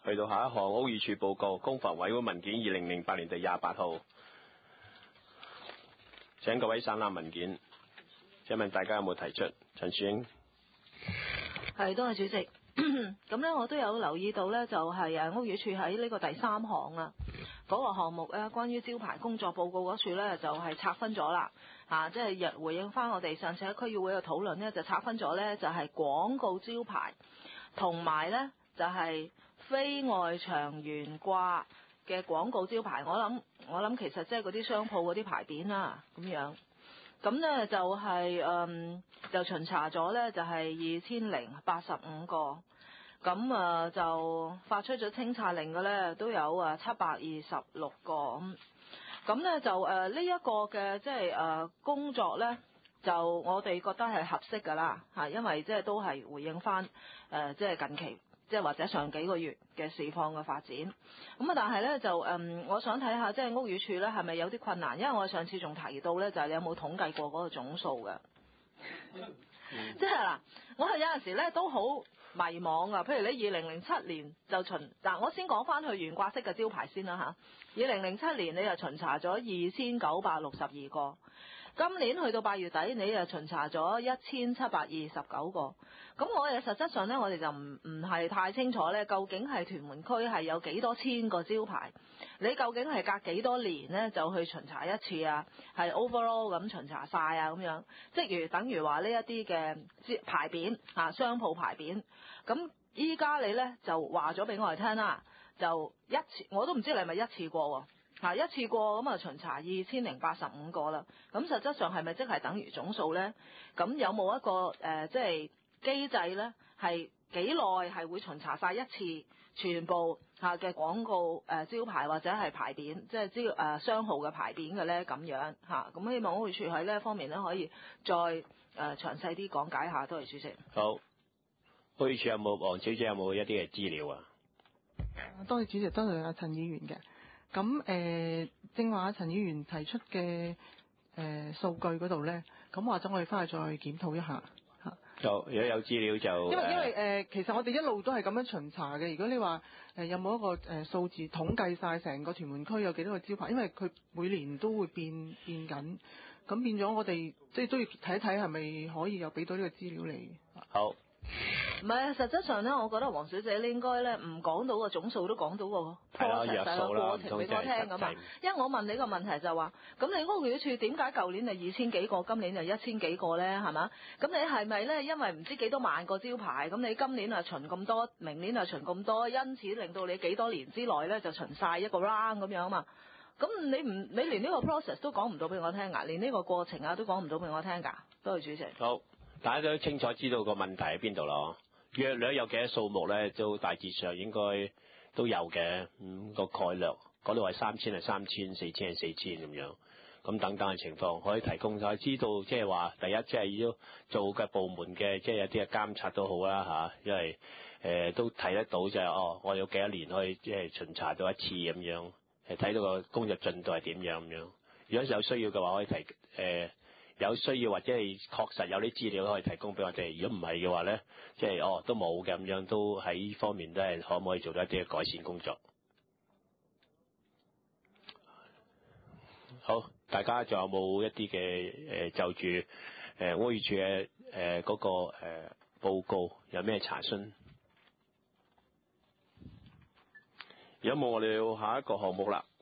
去到下一項屋宇署報告，公房委會文件2008年第28號，請各位省覽文件。請問大家有冇提出？陳樹英。 係，多謝主席。咁呢，我都有留意到呢，就係屋宇署喺呢個第3項啊，嗰個項目呢，關於招牌工作報告嗰處呢，就係拆分咗啦。即係回應翻我哋上次喺區議會嘅討論呢，就拆分咗呢，就係廣告招牌同埋呢，就係非外牆懸掛嘅廣告招牌。我諗其實即係嗰啲商鋪嗰啲牌匾啦，咁樣。咁呢就係就巡查咗呢，就係2085個，咁就發出咗清拆令嘅呢，都有726個咁呢就呢一個嘅即係工作呢，就我哋覺得係合適㗎啦嚇，因為即係都係回應翻即係近期。即係或者上幾個月嘅市況嘅發展，咁但係呢，就我想睇下即係屋宇署呢係咪有啲困難，因為我上次仲提到呢，就係你有冇統計過嗰個總數嘅，即係嗱，我係有陣時呢都好迷茫啊。譬如你2007年就嗱，我先講翻去懸掛式嘅招牌先啦嚇。2007年你就巡查咗2962個，今年去到8月底你就巡查咗1729個。咁我哋實質上呢，我哋就唔係太清楚呢，究竟係屯門區係有幾多千個招牌？你究竟係隔幾多年呢就去巡查一次啊？係 overall 咁巡查晒啊咁樣？即如等於話呢一啲嘅牌匾商鋪牌匾。咁依家你呢就話咗俾我哋聽啦，就一次我都唔知你係咪一次過喎，一次過咁巡查2085個啦。咁實質上係咪即係等於總數呢？咁有冇一個即係機制呢？係幾耐係會巡查晒一次全部嘅廣告招牌或者係牌匾，即係商號嘅牌匾嘅呢？咁樣咁希望屋宇署喺呢一方面呢，可以再詳細啲講解下。多謝主席。 好，屋宇署有冇黃小姐有冇一啲嘅資料啊？ 多謝主席，多謝阿陳議員嘅。咁正話陳議員提出嘅數據嗰度呢，咁或者我哋翻去再檢討一下。 就如果有資料就因為其實我哋一路都係咁樣巡查嘅。如果你話有冇一個數字統計晒成個屯門區有幾多個招牌，因為佢每年都會變緊，咁變咗我哋即係都要睇一睇係咪可以又俾到呢個資料你。 好。 唔係，實質上呢，我覺得黃小姐你應該呢唔講到個總數，都講到個 process 個過程俾我聽咁啊。因為我問你個問題就話，咁你屋宇署點解舊年就2000幾個，今年就1000幾個呢？係嘛？咁你係咪呢？因為唔知幾多萬個招牌，咁你今年啊巡咁多，明年啊巡咁多，因此令到你幾多年之內呢就巡晒一個 round 咁樣啊嘛？咁你連呢個 process 都講唔到俾我聽㗎，連呢個過程都講唔到俾我聽㗎。多謝主席。 好。大家都清楚知道個問題喺邊度咯，約略有幾多數目咧，都大致上應該都有嘅，個概略嗰度係3000係3000 4000係4000咁樣，咁等等嘅情況可以提供，就知道即係話第一即係要做嘅部門嘅即係有啲嘅監察都好啦因為都睇得到就係我有幾多年可以即係巡查到一次咁樣，睇到個工作進度係點樣咁樣。如果有需要嘅話，可以有需要或者係確實有啲資料可以提供俾我哋，如果唔係嘅話咧，即係都冇嘅咁樣，都喺呢方面都係可唔可以做到一啲嘅改善工作？好，大家仲有冇一啲嘅就住屋宇署嘅嗰個報告有咩查詢？如果冇，我哋要下一個項目啦。